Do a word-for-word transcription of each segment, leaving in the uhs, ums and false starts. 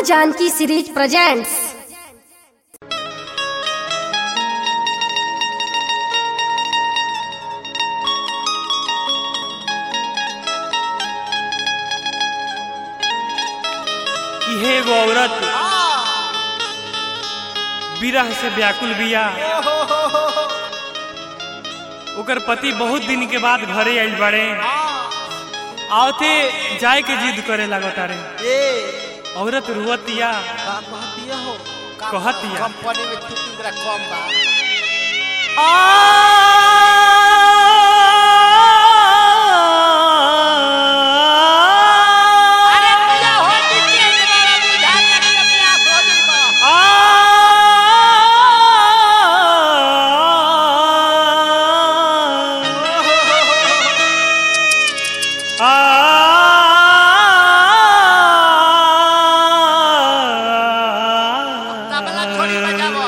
Janaki series presents. इहे एगो औरत विरह से व्याकुल बिया। ओकर पति बहुत दिन के बाद घरे आइल बड़े, आवते जाए के जिद करे लगता रे। औरत रुवतिया कहतिया कंपनी में छुट्टी जरा कम बा। अरे पूजा हो नीचे तुम्हारा बुझा करके अपने आप हो जाइबा। तबला थोड़ी बजावो।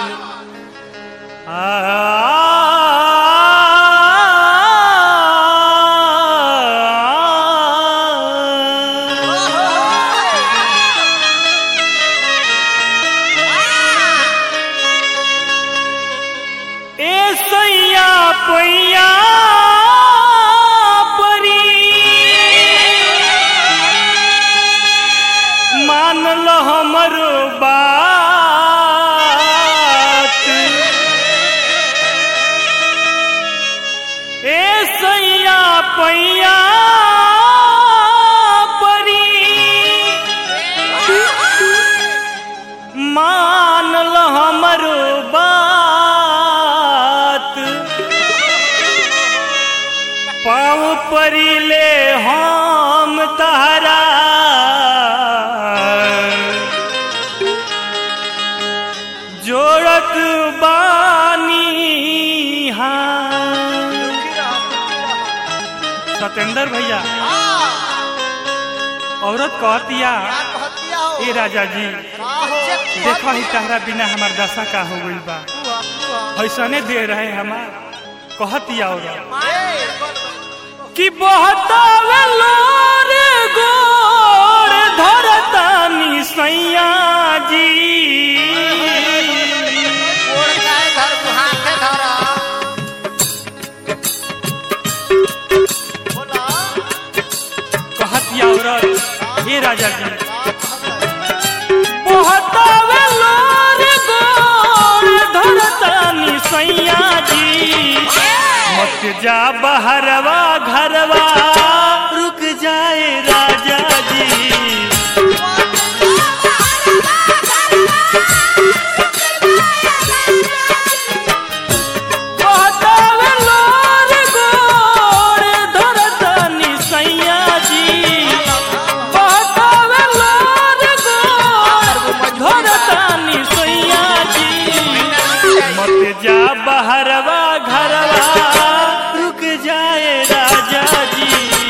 पैया परी मान लो हमरो बात। ए सैया पैया परी मान लो हमरो बात। पाँव परिले हम तहरा जोड़त बानी। हाँ सतेंद्र भैया, औरत कहतिया ए राजा जी देखो ही तहरा बिना हमार दशा का हो गइल बा। ऐसने दे रहे हमार कहतिया औरत कि बहतावे लोर गोर धरतानी सैया जी। ओढ़ जाए घर हाथे धरा। बोला कहतिया औरत हे राजा जी बहतावे लोर गोर धरतानी सैया जी। मत जा बहरवा घरवा रुक जाए राजा जी। बहतावे लोर गोर धरतानी सैया जी। बहतावे लोर गोर धरतानी सैया जी। मत जा बहरवा घरवा रुक जाए राजा जी।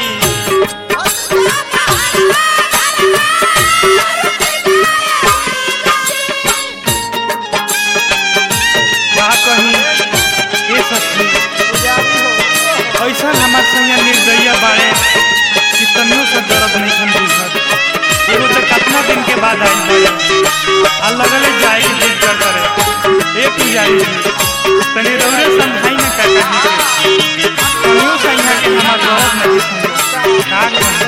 क्या कहीं ये सच्ची ऐसा हमार संगे निर्दयी बाड़े कि तनियो से दर्द नहीं खन बुझत। एगो तो कितना दिन के बाद आई बड़े आ लगले जाए के जिद कर करे। एक पुजारी जी तनी रौरे समझाई ना का करनी के तनियो से यहाँ के हमार दर्द नहीं खन का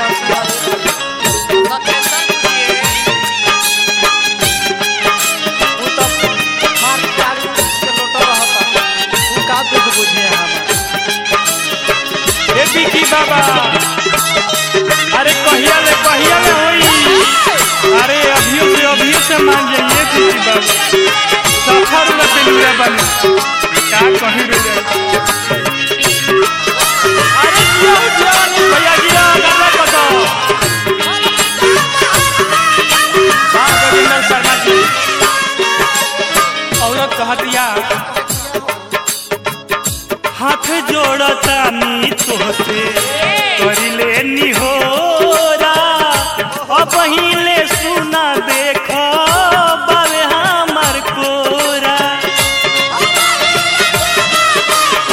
की बाबा। अरे कहिया ले कहिया ले होई। अरे अभियो से अभियो से मान जाइए की बाबा। सफर में चलूरा बने का कहीं रे। अरे भैया जी गाना कतो हां गोविंद शर्मा जी। औरत कहतिया हाथ जोड़तानी तोहसे करिले निहोरा। अब पहिले सुना देख बावे हमार कोरा।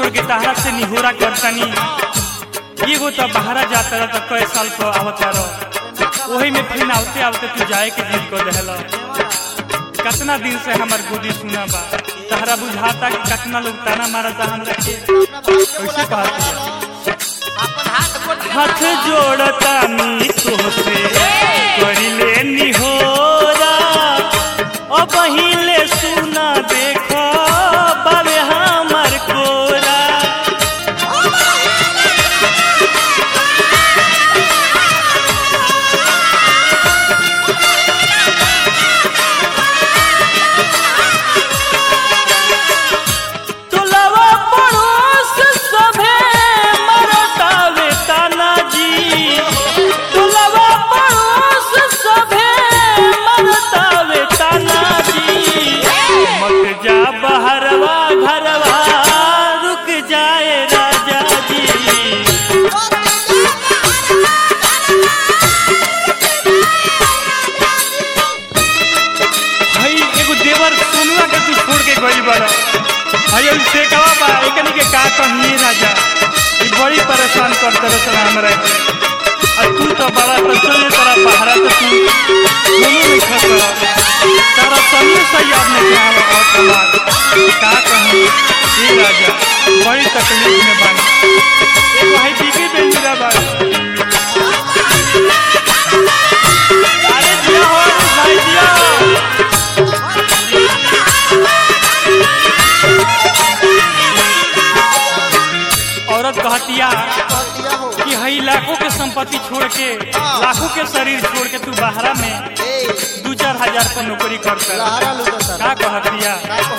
जोड़ के तहरा से निहोरा करतनी एगो तो बाहरा जाता रहा तो कई साल को आवता रहो वही में फिर आवते आवते तू जाए के जिद कर देहला कितना दिन से हमार गोदी सुना बा तहरा बुझाता कि कितना लोग ताना मारता हमरा के कैसे कहती अपन हाथ गोड़ हाथ जोड़ता नी तोहसे करिले निहोरा अब पहिले सुना देखो बाबे हमर कोरा तुलवा पड़ोस सभे मरतावे ताना जी तुलवा पड़ोस सभे मरतावे ताना जी मत जा बहरवा घरवा रुक जाए राजा जी हई एगो देवर सोनुआ के तू छोड़ के गई बड़ा हई अब से कवा बा एकनी के का कहिए राजा ई बड़ी परेशान कर तरह से हमरा के आ तू तो बड़ा प्रसन्न तेरा पहाड़ा तो तू दोनों में खसरा तेरा समय सही आपने कहा और कमाल का कहिए ई राजा बड़ी तकलीफ में बानी एगो हई बीके बेंजरा बा अरे दिया हो भाई दिया औरत कहतिया कि हई लाखों के संपत्ति छोड़ के लाखों के शरीर छोड़ के तू बाहरा में दो चार हजार पर नौकरी करता का कहतिया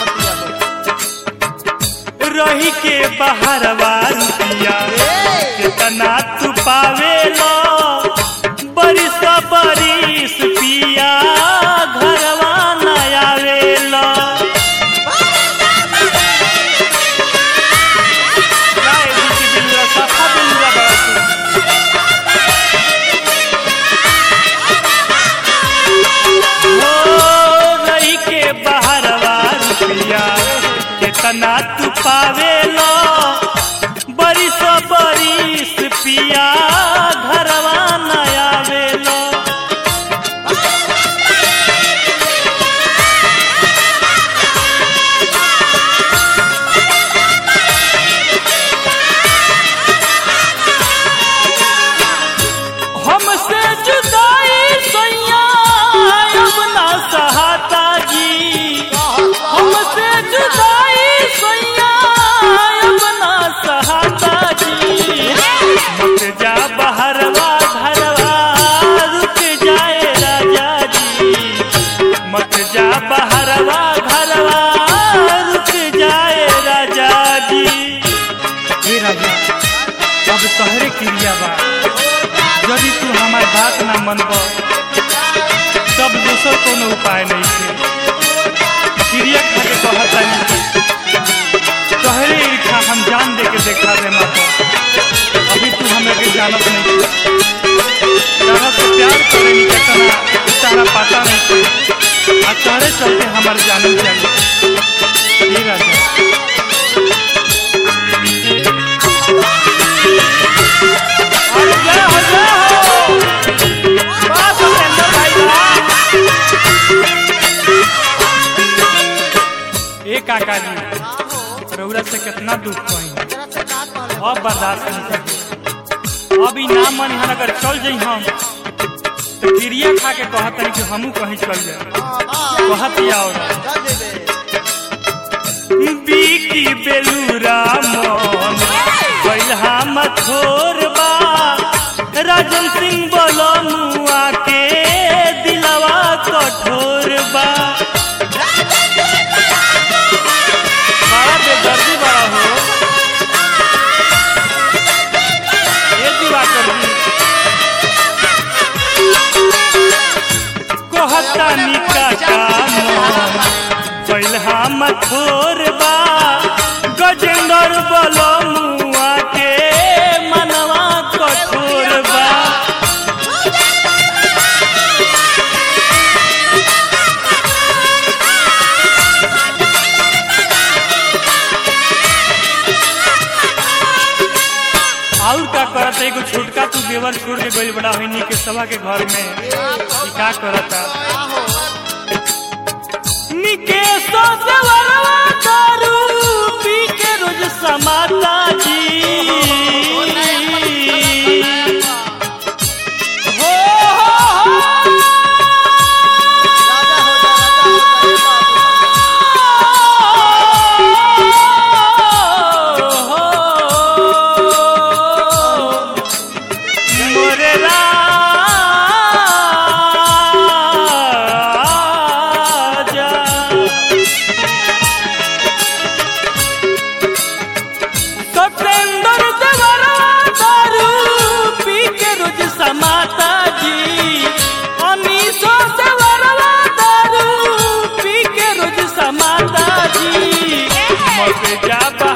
रही के बाहरवा रुपिया कितना तू पावेलो बरिस बरिस पिया घरवा न आवेलो कितना तू पावेलो बरिस बरिस पिया घरवा न आवेलो हमसे जुदाई सैया अब ना सहाता जी हमसे जुदाई सैया अब ना सहाता जी मत जा बहरवा घरवा रुक जाए राजा जी मत जा बहरवा घरवा रुक जाए राजा जी हे राजा अब तोहरे क्रिया बा यदि तू हमार बात ना मनब तब दूसर कोनो उपाय नहीं है क्रिया खा के कहता नहीं तोहरे ईर्खा हम जान दे के देखा दे माता अभी तू हमें के जानत नहीं तारा से प्यार करे नहीं कितना तारा पता नहीं आ तोहरे चलते हमार जानल चाहिए ये राजा अरे जय हो जय हो बात अंदर भाई ए काका जी रउरा से कितना दुख कही अब बर्दाश्त नहीं सके अब ई ना मन यहाँ अगर चल जाई हम तो क्रिया खा के कहत नहीं कि हमू कहीं चल जाए कहतिया और बीकी बेलूरा मन कैल हम थोरबा राजन सिंह बोलो मुआ के दिलवा कठोर बा बड़ा बेदर्दी बड़ा हो ये दिवाकर जी कहता निका काम कैल हम थोरबा गजेंद्र बोलो मुआ के मनवा कठोर बा लागत एगो छुटका तू देवर छोड़ के गइल बड़ा होइनी के सभा के घर में ई का करता निकेश देवरवा दारू पी के रोज समाता जी हो माता जी अनीसो देवरवा दारू पी के रोज समाता जी मत जा